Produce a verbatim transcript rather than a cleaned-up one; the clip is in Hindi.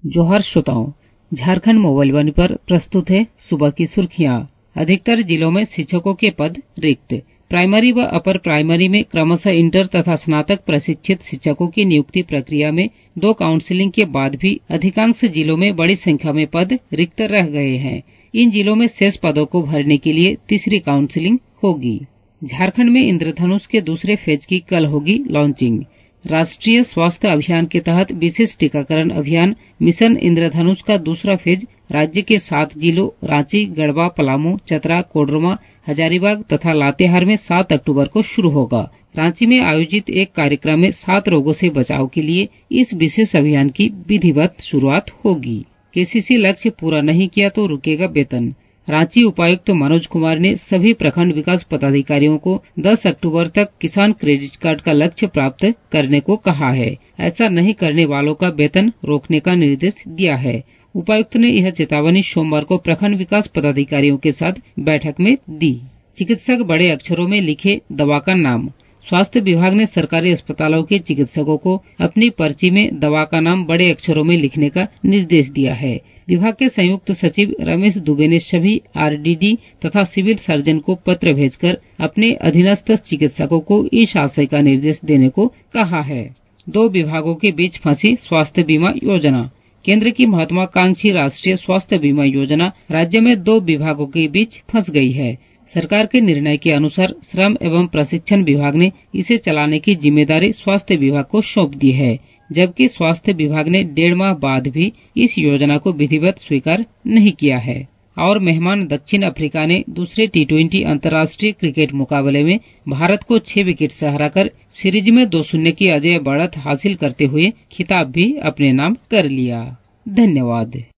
जोहार श्रोताओं, झारखंड मोबाइल वन पर प्रस्तुत है सुबह की सुर्खियां। अधिकतर जिलों में शिक्षकों के पद रिक्त। प्राइमरी व अपर प्राइमरी में क्रमशः इंटर तथा स्नातक प्रशिक्षित शिक्षकों की नियुक्ति प्रक्रिया में दो काउंसिलिंग के बाद भी अधिकांश जिलों में बड़ी संख्या में पद रिक्त रह गए हैं। इन जिलों में शेष पदों को भरने के लिए तीसरी काउंसिलिंग होगी। झारखंड में इंद्रधनुष के दूसरे फेज की कल होगी लॉन्चिंग। राष्ट्रीय स्वास्थ्य अभियान के तहत विशेष टीकाकरण अभियान मिशन इंद्रधनुष का दूसरा फेज राज्य के सात जिलों रांची, गढ़वा, पलामू, चतरा, कोडरमा, हजारीबाग तथा लातेहार में सात अक्टूबर को शुरू होगा। रांची में आयोजित एक कार्यक्रम में सात रोगों से बचाव के लिए इस विशेष अभियान की विधिवत शुरुआत होगी। केसीसी लक्ष्य पूरा नहीं किया तो रुकेगा वेतन। रांची उपायुक्त मनोज कुमार ने सभी प्रखंड विकास पदाधिकारियों को दस अक्टूबर तक किसान क्रेडिट कार्ड का लक्ष्य प्राप्त करने को कहा है। ऐसा नहीं करने वालों का वेतन रोकने का निर्देश दिया है। उपायुक्त ने यह चेतावनी सोमवार को प्रखंड विकास पदाधिकारियों के साथ बैठक में दी। चिकित्सक बड़े अक्षरों में लिखे दवा का नाम। स्वास्थ्य विभाग ने सरकारी अस्पतालों के चिकित्सकों को अपनी पर्ची में दवा का नाम बड़े अक्षरों में लिखने का निर्देश दिया है। विभाग के संयुक्त सचिव रमेश दुबे ने सभी आरडीडी तथा सिविल सर्जन को पत्र भेजकर अपने अधीनस्थ चिकित्सकों को इस आशय का निर्देश देने को कहा है। दो विभागों के बीच फंसी स्वास्थ्य बीमा योजना। केंद्र की महत्वाकांक्षी राष्ट्रीय स्वास्थ्य बीमा योजना राज्य में दो विभागों के बीच फंस गई है। सरकार के निर्णय के अनुसार श्रम एवं प्रशिक्षण विभाग ने इसे चलाने की जिम्मेदारी स्वास्थ्य विभाग को सौंप दी है, जबकि स्वास्थ्य विभाग ने डेढ़ माह बाद भी इस योजना को विधिवत स्वीकार नहीं किया है। और मेहमान दक्षिण अफ्रीका ने दूसरे टी ट्वेंटी अंतर्राष्ट्रीय क्रिकेट मुकाबले में भारत को छह विकेट से हराकर सीरीज में दो शून्य की अजेय बढ़त हासिल करते हुए खिताब भी अपने नाम कर लिया। धन्यवाद।